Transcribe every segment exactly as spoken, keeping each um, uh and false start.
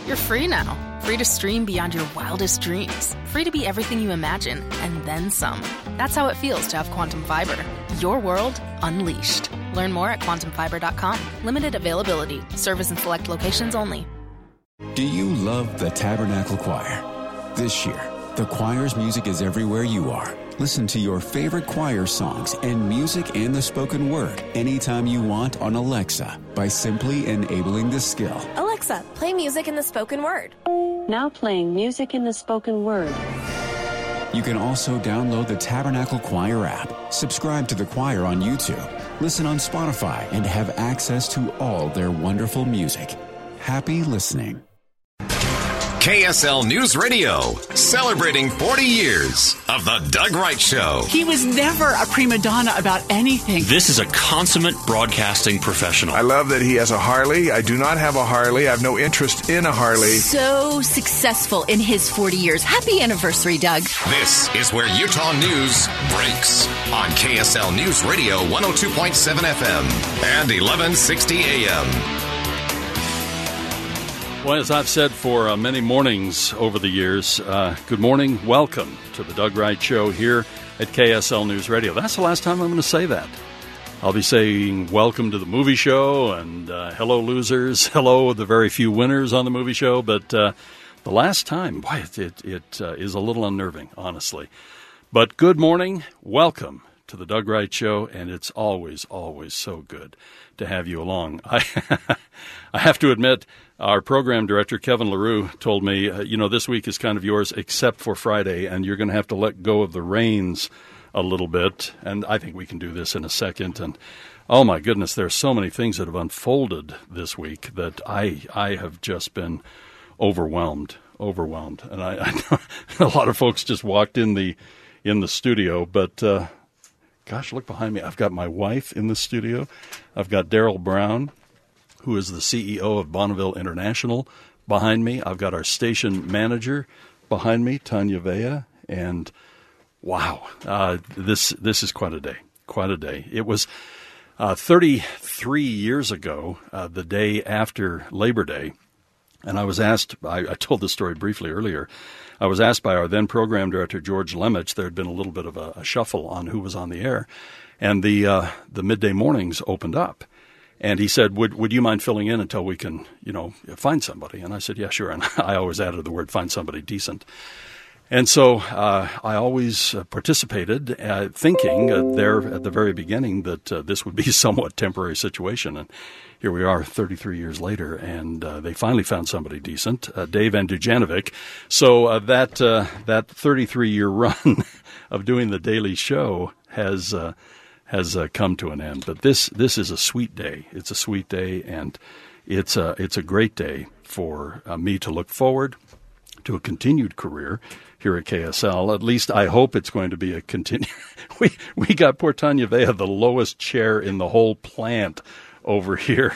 You're free now. Free to stream beyond your wildest dreams. Free to be everything you imagine, and then some. That's how it feels to have Quantum Fiber. Your world unleashed. Learn more at quantum fiber dot com. Limited availability. Service in select locations only. Do you love the Tabernacle Choir? This year, the choir's music is everywhere you are. Listen to your favorite choir songs and music and the spoken word anytime you want on Alexa by simply enabling the skill. Alexa, play music in the spoken word. Now playing music in the spoken word. You can also download the Tabernacle Choir app, subscribe to the choir on YouTube, listen on Spotify, and have access to all their wonderful music. Happy listening. K S L News Radio, celebrating forty years of The Doug Wright Show. He was never a prima donna about anything. This is a consummate broadcasting professional. I love that he has a Harley. I do not have a Harley. I have no interest in a Harley. So successful in his forty years. Happy anniversary, Doug. This is where Utah news breaks on K S L News Radio one oh two point seven F M and eleven sixty A M. Well, as I've said for uh, many mornings over the years, uh, good morning, welcome to the Doug Wright Show here at K S L News Radio. That's the last time I'm going to say that. I'll be saying welcome to the movie show and uh, hello losers, hello the very few winners on the movie show, but uh, the last time, boy, it, it, it uh, is a little unnerving, honestly. But good morning, welcome to the Doug Wright Show, and it's always, always so good to have you along. I, I have to admit, our program director, Kevin LaRue, told me, uh, you know, this week is kind of yours except for Friday, and you're going to have to let go of the reins a little bit. And I think we can do this in a second. And, oh, my goodness, there's so many things that have unfolded this week that I I have just been overwhelmed, overwhelmed. And I, I know a lot of folks just walked in the in the studio, but, uh, gosh, look behind me. I've got my wife in the studio. I've got Daryl Brown, who is the C E O of Bonneville International, behind me. I've got our station manager behind me, Tanya Vea, and wow, uh, this this is quite a day, quite a day. It was uh, thirty-three years ago, uh, the day after Labor Day, and I was asked, I, I told this story briefly earlier, I was asked by our then program director, George Lemich, there had been a little bit of a, a shuffle on who was on the air, and the uh, the midday mornings opened up. And he said, would would you mind filling in until we can, you know, find somebody? And I said, yeah, sure. And I always added the word, find somebody decent. And so uh, I always uh, participated, uh, thinking uh, there at the very beginning that uh, this would be a somewhat temporary situation. And here we are thirty-three years later, and uh, they finally found somebody decent, uh, Dave Andujanovic. So uh, that uh, that thirty-three-year run of doing the daily show has uh, has uh, come to an end. But this this is a sweet day. It's a sweet day, and it's a, it's a great day for uh, me to look forward to a continued career here at K S L. At least I hope it's going to be a continue. we we got poor Tanya Vea, the lowest chair in the whole plant over here.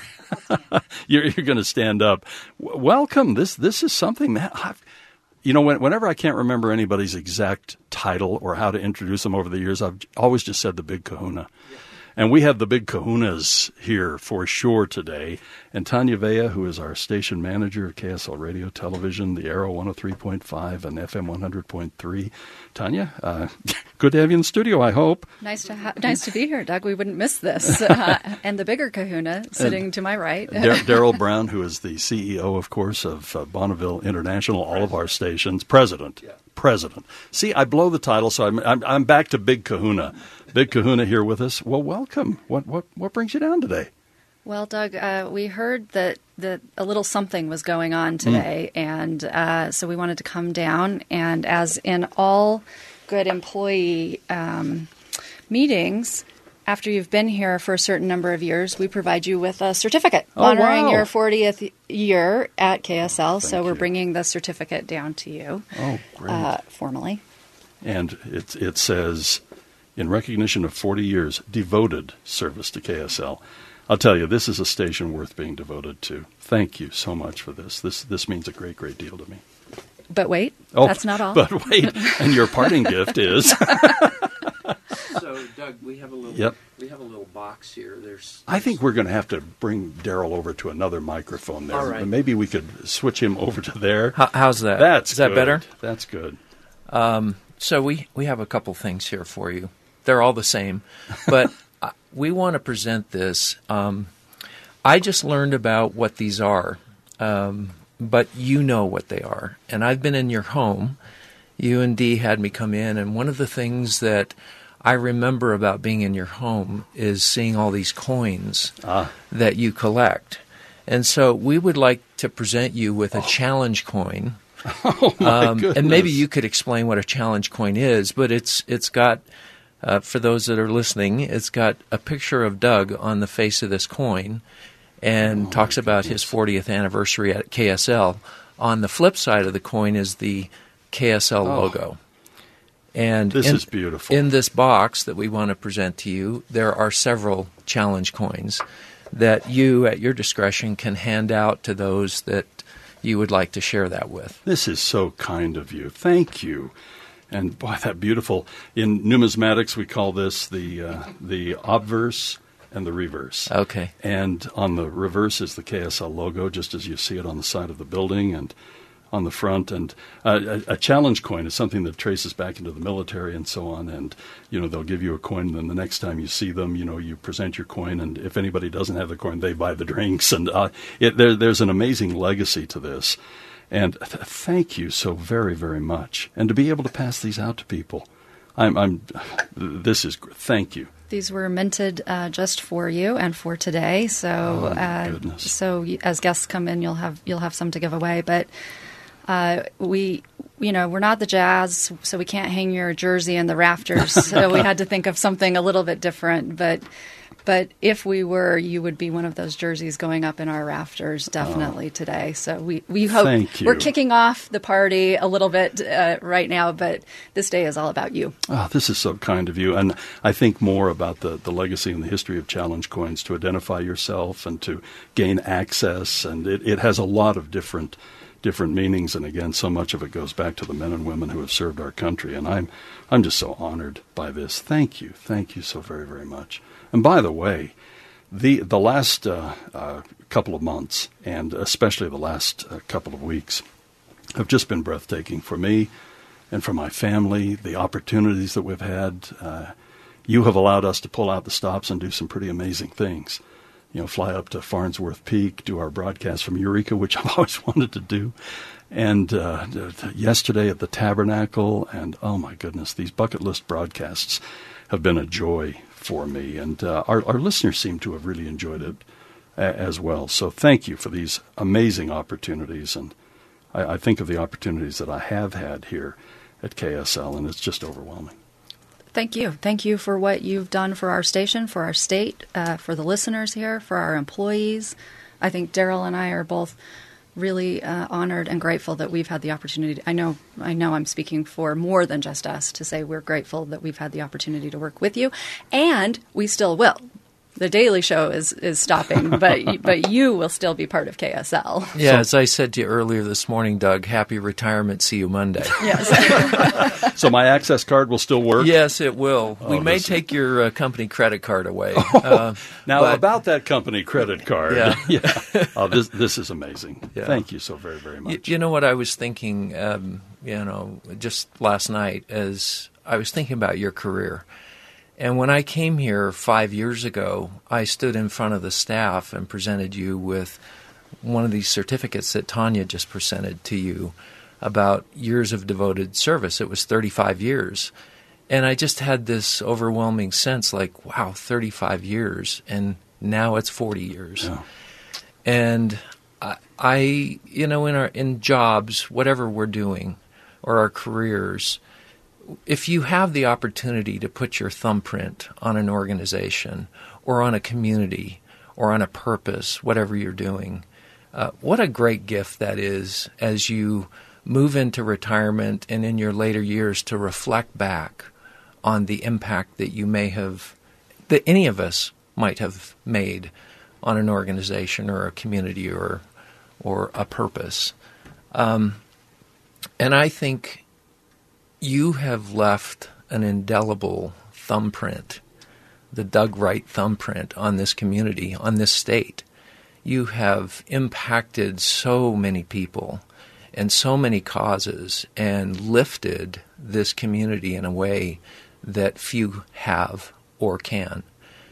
you're you're going to stand up. W- welcome. This this is something, man. I've, You know, when, whenever I can't remember anybody's exact title or how to introduce them over the years, I've always just said the Big Kahuna. Yeah. And we have the Big Kahunas here for sure today. And Tanya Vea, who is our station manager at K S L Radio Television, the Arrow one oh three point five and F M one hundred point three. Tanya, uh, good to have you in the studio, I hope. Nice to ha- nice to be here, Doug. We wouldn't miss this. Uh, and the bigger kahuna sitting and to my right. Dar- Daryl Brown, who is the C E O, of course, of uh, Bonneville International, all of our stations. President. Yeah. President. See, I blow the title, so I'm, I'm, I'm back to Big Kahuna. Big Kahuna here with us. Well, welcome. What what what brings you down today? Well, Doug, uh, we heard that, that a little something was going on today, mm. and uh, so we wanted to come down. And as in all good employee um, meetings, after you've been here for a certain number of years, we provide you with a certificate oh, honoring wow. your fortieth year at K S L. Thank so we're you. bringing the certificate down to you. Oh, great. Uh, formally. And it, it says, in recognition of forty years, devoted service to K S L. I'll tell you, this is a station worth being devoted to. Thank you so much for this. This this means a great, great deal to me. But wait, oh, that's not all. But wait, and your parting gift is... So, Doug, we have a little. Yep. We have a little box here. There's. I think we're going to have to bring Daryl over to another microphone there. All right. Maybe we could switch him over to there. How, how's that? That's Is that good. better? That's good. Um, so we, we have a couple things here for you. They're all the same, but we want to present this. Um, I just learned about what these are, um, but you know what they are. And I've been in your home. You and Dee had me come in, and one of the things that I remember about being in your home is seeing all these coins ah. that you collect. And so we would like to present you with a oh. challenge coin. Oh, my um, goodness. And maybe you could explain what a challenge coin is, but it's it's got, uh, for those that are listening, it's got a picture of Doug on the face of this coin and oh, talks about his fortieth anniversary at K S L. On the flip side of the coin is the K S L oh. logo. And this in, is beautiful. In this box that we want to present to you, there are several challenge coins that you, at your discretion, can hand out to those that you would like to share that with. This is so kind of you. Thank you. And boy, that beautiful. In numismatics, we call this the uh, the obverse and the reverse. Okay. And on the reverse is the K S L logo, just as you see it on the side of the building and on the front. And uh, a, a challenge coin is something that traces back into the military and so on. And, you know, they'll give you a coin, and then the next time you see them, you know, you present your coin, and if anybody doesn't have the coin, they buy the drinks. And uh, it, there, there's an amazing legacy to this. And th- thank you so very, very much. And to be able to pass these out to people, I'm, I'm this is, thank you. These were minted uh, just for you and for today. So, oh, my uh, goodness. so as guests come in, you'll have you'll have some to give away. But uh, we, you know, we're not the Jazz, so we can't hang your jersey in the rafters. So we had to think of something a little bit different. But but if we were, you would be one of those jerseys going up in our rafters definitely oh. today. So we we hope Thank you. We're kicking off the party a little bit uh, right now, but this day is all about you. Oh, this is so kind of you. And I think more about the, the legacy and the history of challenge coins to identify yourself and to gain access. And it, it has a lot of different different meanings. And again, so much of it goes back to the men and women who have served our country. And I'm I'm just so honored by this. Thank you. Thank you so very, very much. And by the way, the the last uh, uh, couple of months, and especially the last uh, couple of weeks, have just been breathtaking for me and for my family. The opportunities that we've had, uh, you have allowed us to pull out the stops and do some pretty amazing things. You know, fly up to Farnsworth Peak, do our broadcast from Eureka, which I've always wanted to do. And uh, yesterday at the Tabernacle, and oh my goodness, these bucket list broadcasts have been a joy for me. And uh, our, our listeners seem to have really enjoyed it a- as well. So thank you for these amazing opportunities. And I, I think of the opportunities that I have had here at K S L, and it's just overwhelming. Thank you. Thank you for what you've done for our station, for our state, uh, for the listeners here, for our employees. I think Daryl and I are both really uh, honored and grateful that we've had the opportunity. To, I know I know I'm speaking for more than just us to say we're grateful that we've had the opportunity to work with you, and we still will. The Daily Show is, is stopping, but but you will still be part of K S L. Yeah, so, as I said to you earlier this morning, Doug, happy retirement. See you Monday. Yes. So my access card will still work? Yes, it will. Oh, we may listen. take your uh, company credit card away. Uh, now, but, about that company credit card. Yeah. yeah. Oh, this, this is amazing. Yeah. Thank you so very, very much. You, you know what I was thinking, um, you know, just last night as I was thinking about your career. And when I came here five years ago, I stood in front of the staff and presented you with one of these certificates that Tanya just presented to you about years of devoted service. It was thirty-five years. And I just had this overwhelming sense like, wow, thirty-five years, and now it's forty years. Yeah. And I, I, you know, in our in jobs, whatever we're doing, or our careers, if you have the opportunity to put your thumbprint on an organization or on a community or on a purpose, whatever you're doing, uh, what a great gift that is as you move into retirement and in your later years to reflect back on the impact that you may have, that any of us might have made on an organization or a community or or a purpose. Um, and I think you have left an indelible thumbprint, the Doug Wright thumbprint on this community, on this state. You have impacted so many people and so many causes and lifted this community in a way that few have or can.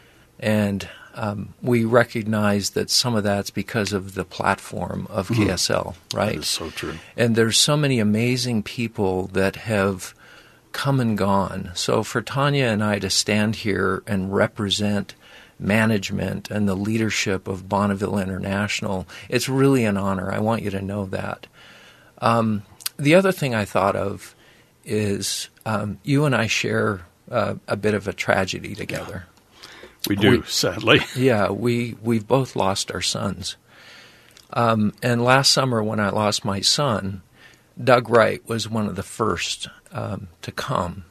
And um, we recognize that some of that's because of the platform of K S L, mm. right? That is so true. And there's so many amazing people that have come and gone. So for Tanya and I to stand here and represent management and the leadership of Bonneville International, it's really an honor. I want you to know that. Um, the other thing I thought of is um, you and I share uh, a bit of a tragedy together. Yeah, we do, we, sadly. Yeah, we, we've both lost our sons. Um, and last summer when I lost my son, Doug Wright was one of the first um, to come.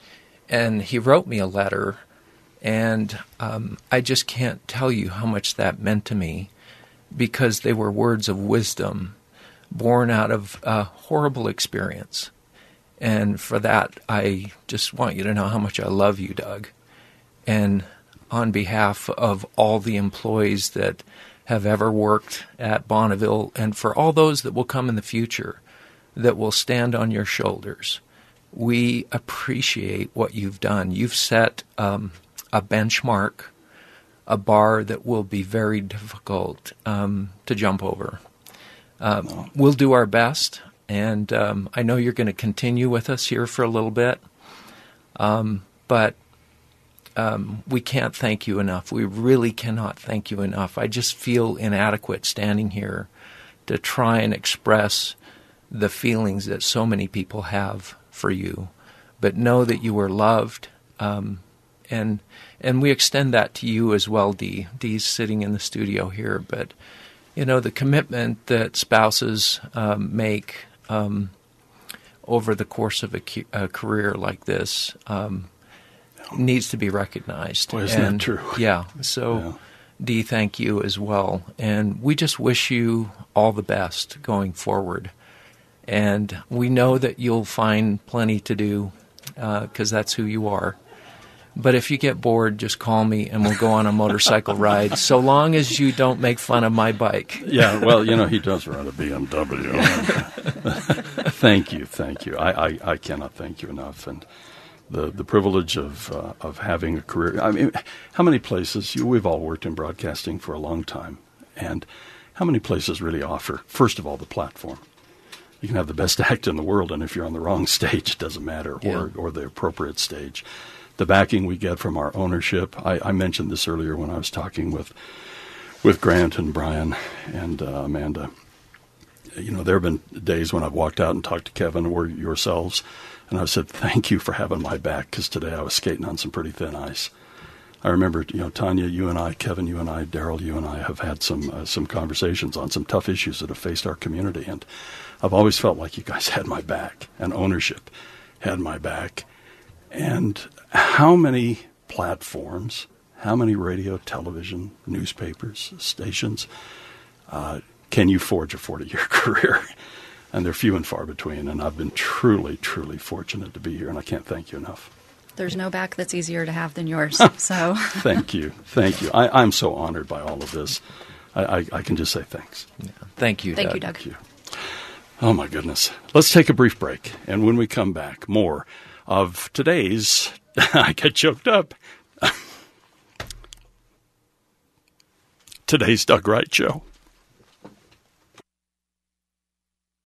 And he wrote me a letter, and um, I just can't tell you how much that meant to me, because they were words of wisdom born out of a horrible experience. And for that, I just want you to know how much I love you, Doug. And on behalf of all the employees that have ever worked at Bonneville, and for all those that will come in the future that will stand on your shoulders, we appreciate what you've done. You've set um, a benchmark, a bar that will be very difficult um, to jump over. Um, no. We'll do our best, and um, I know you're going to continue with us here for a little bit, um, but um, we can't thank you enough. We really cannot thank you enough. I just feel inadequate standing here to try and express the feelings that so many people have for you, but know that you are loved, um, and and we extend that to you as well, Dee. Dee's sitting in the studio here, but you know, the commitment that spouses um, make um, over the course of a, cu- a career like this um, needs to be recognized. Well, isn't and, that true? Yeah. So, yeah. Dee, thank you as well. And we just wish you all the best going forward. And we know that you'll find plenty to do because uh, that's who you are. But if you get bored, just call me and we'll go on a motorcycle ride, so long as you don't make fun of my bike. Yeah, well, you know, he does ride a B M W. Thank you, thank you. I, I, I cannot thank you enough. And the, the privilege of uh, of having a career. I mean, how many places, you, we've all worked in broadcasting for a long time, and how many places really offer, first of all, the platform. You can have the best act in the world, and if you're on the wrong stage, it doesn't matter, yeah. or, or the appropriate stage. The backing we get from our ownership. I, I mentioned this earlier when I was talking with with Grant and Brian and uh, Amanda. You know, there have been days when I've walked out and talked to Kevin or yourselves, and I've said, thank you for having my back, because today I was skating on some pretty thin ice. I remember, you know, Tanya, you and I, Kevin, you and I, Daryl, you and I have had some uh, some conversations on some tough issues that have faced our community, and I've always felt like you guys had my back, and ownership had my back. And how many platforms, how many radio, television, newspapers, stations, uh, can you forge a forty-year career? And they're few and far between, and I've been truly, truly fortunate to be here, and I can't thank you enough. There's no back that's easier to have than yours. So Thank you. Thank you. I, I'm so honored by all of this. I, I, I can just say thanks. Yeah. Thank you, Thank Doug. you, Doug. Thank you. Oh, my goodness. Let's take a brief break, and when we come back, more of today's, I get choked up, today's Doug Wright Show.